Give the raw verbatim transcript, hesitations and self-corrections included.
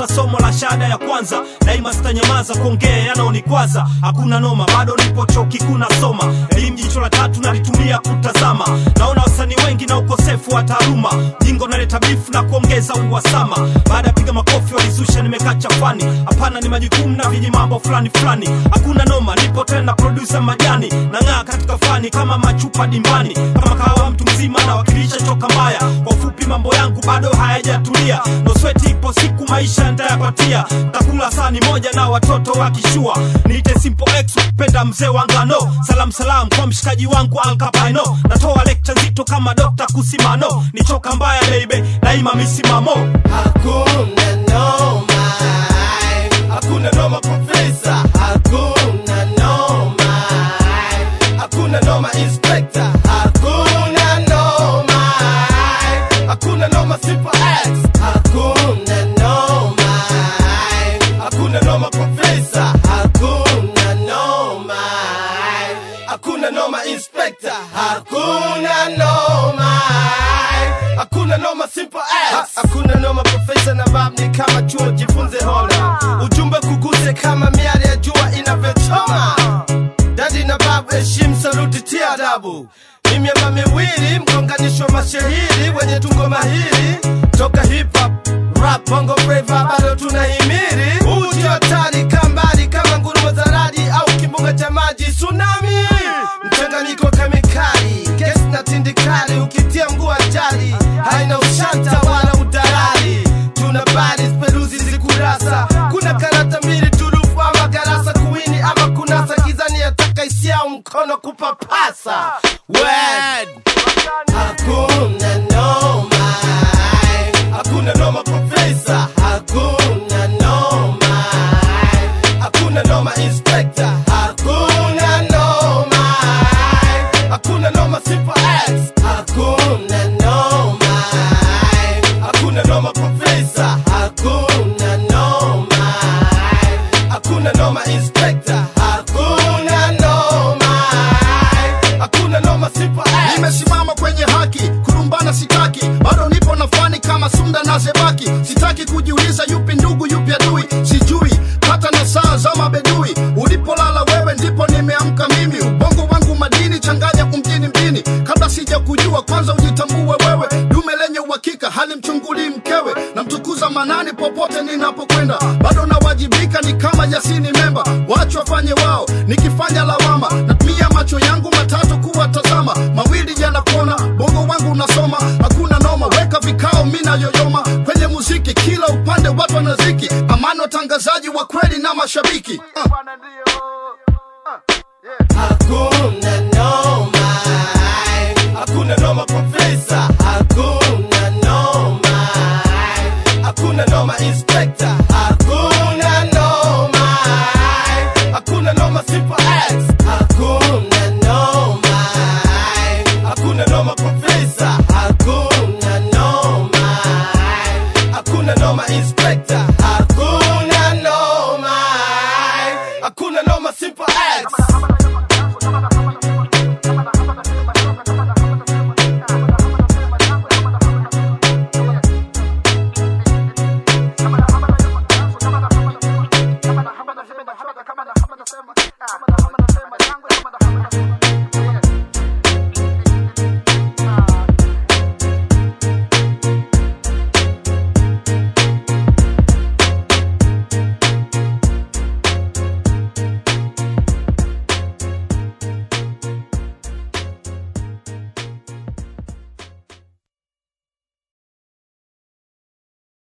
nimepata somo la shahada ya kwanza. Daima sitanyamaza kuongea yanayonikwaza. Hakuna noma, bado nipo chuo kikuu nasoma. Elimu jicho la tatu nalitumia kutazama. Naona wasanii wengi na ukosefu wa taaluma. Jingo naleta bifu na kuongeza uwasama. Baada ya piga makofi walizusha nimekaa chafani. Hapana, ni majukumu na viji mambo fulani fulani. Hakuna noma, nipo tena producer majani. Nang'aa katika fani kama machupa dimbani. Kama kahawa mtu mzima na wakilisha choka mbaya. Kwa ufupi mambo yangu bado hayajatulia. No sweat, ipo siku maisha nitayapatia. Takula sani moja na watoto wakishua. Niite Simple X penda mzee wangano. Salam salam kwa mshikaji wangu Al Capino. Natoa lecture zito kama Doctor Kusimano. Ni choka mbaya baby, daima misimamo. Hakuna noma, hakuna noma professor. Hakuna noma, hakuna noma inspector. Hakuna noma, hakuna noma Simple X. Hakuna noma, hakuna noma professor. Hakuna noma, hakuna noma inspector. Hakuna noma, hakuna noma Simple X. Hakuna noma professor na bab ni kama chuo jifunze hona. Ujumbe kuguse kama miale ya jua inavyochoma. Daddy na babu heshim saluti tia adabu. Ni miamba miwili mkonganisho mashahiri wenye tungo mahiri. Toka hip hop, rap, bongo flava bado tunahimiri. Uji hatari kambali kama ngurumo za radi au kimbunga cha maji tsunami. Mchanganyiko kemikali, gesi na tindikali. Ukitia mguu ajali, haina ushanta wala udalali. Tuna badi speruzi zikurasa. Kuna karata mbili turufu ama garasa kuwini ama kunasa. Gizani yataka isia mkono kupapasa. Word. Hakuna noma, hakuna noma professor. Hakuna noma, hakuna noma inspector. Hakuna noma, hakuna noma Simple X. Hakuna noma, hakuna noma professor. Hakuna noma, hakuna noma inspector. Hakuna noma, hakuna noma Simple X. Nimesimama kwenye haki, kurumbana sitaki. Bado nipo na fani kama Sunda na Zebaki. Sitaki kujiuliza yupi ndugu yupi adui. Sijui hata na saa za mabedui. Ulipolala wewe ndipo nimeamka mimi. Ubongo wangu madini changanya umjini mbini. Kabla sija kujua kwanza ujitambue wewe. Dume lenye uhakika hali mchunguli mkewe. Na mtukuza manani popote ninapokwenda. Bado nawajibika ni kama Yasini memba. Wacho wafanye wao, nikifanya lawama. Natumia macho yangu matatu kuwatazama. Mawili yanakona, bongo wangu unasoma. Hakuna noma, weka vikao mina yoyoma. Kwenye muziki, kila upande watu wanaziki. Amani watangazaji wa kweli na mashabiki. uh. Hakuna noma, hakuna noma professor. Hakuna noma, hakuna noma inspector. Hakuna noma, hakuna noma Simple X. Hakuna noma, hakuna noma professor. Hakuna noma, hakuna noma inspector.